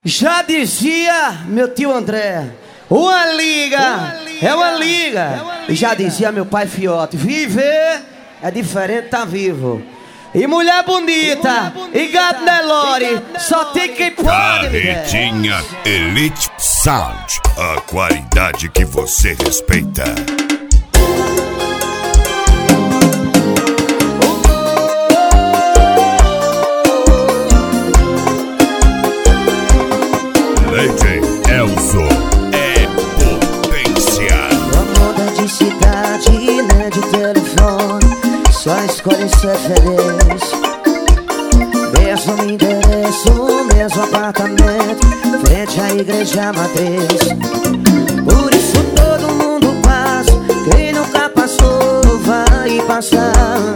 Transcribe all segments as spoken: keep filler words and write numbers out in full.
Já dizia meu tio André, uma liga, uma liga é uma liga. É uma liga. E já dizia meu pai Fiote, viver é diferente tá vivo. E mulher bonita, e, mulher bonita, e gato Nelore, só tem quem pode. Carretinha Elite Sound, a qualidade que você respeita. Lady Elzo é potência. Não muda de cidade, nem de telefone, só escolhe ser feliz. Mesmo endereço, mesmo apartamento, frente à igreja matriz. Por isso todo mundo passa, quem nunca passou vai passar.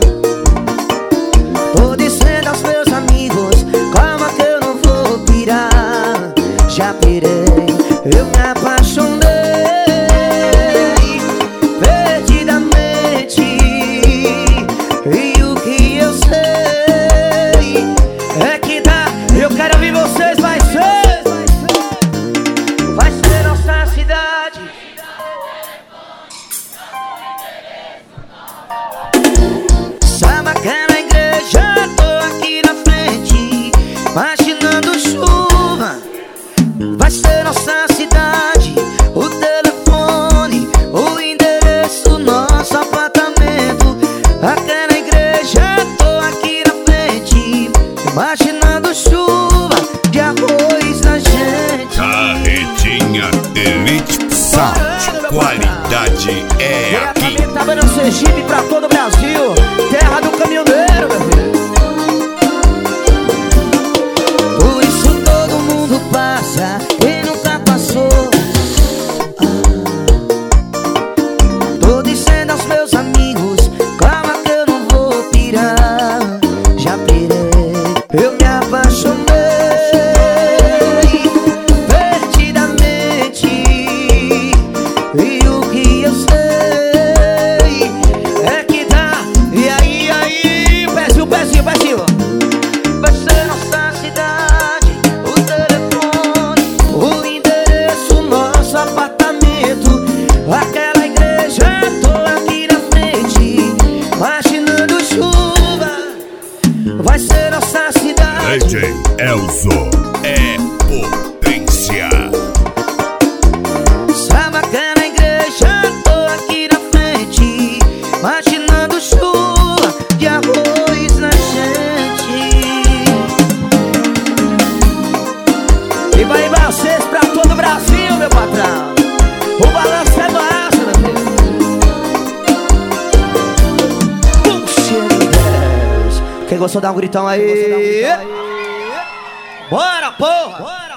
Tô dizendo aos meus amigos, calma que eu não vou pirar. Já pirei, eu me apaixonei perdidamente. E o que eu sei é que dá. Eu quero ouvir vocês, vai ser, vai ser nossa cidade. Sabe aquela igreja? Tô aqui na frente, imaginando chuva. Vai ser nossa cidade, o telefone, o endereço, nosso apartamento. Aquela igreja, tô aqui na frente, imaginando chuva de arroz na gente. Carretinha Elite Sound, qualidade é aqui. Diretamente da Banda Sergipe pra todo o Brasil, terra do caminhoneiro, meu filho. Por isso todo mundo passa, quem nunca passou. ah. Tô dizendo aos meus amigos, calma que eu não vou pirar. Já pirei, eu me apaixonei perdidamente. E o que eu sei é que dá. E aí, aí, pezinho, pezinho, pezinho. Vai ser nossa cidade, o telefone, o endereço, nosso apartamento. Aquela igreja, tô aqui na frente, imaginando chuva. Vai ser nossa cidade. Lady Elzo é potência. Sabe aquela igreja? Tô aqui na frente, imaginando chuva de arroz na gente. E vai vocês pra todo o Brasil, meu patrão. O balanço é massa, meu filho. Puxa, Quem gostou dá um gritão aí. Bora, porra! Bora!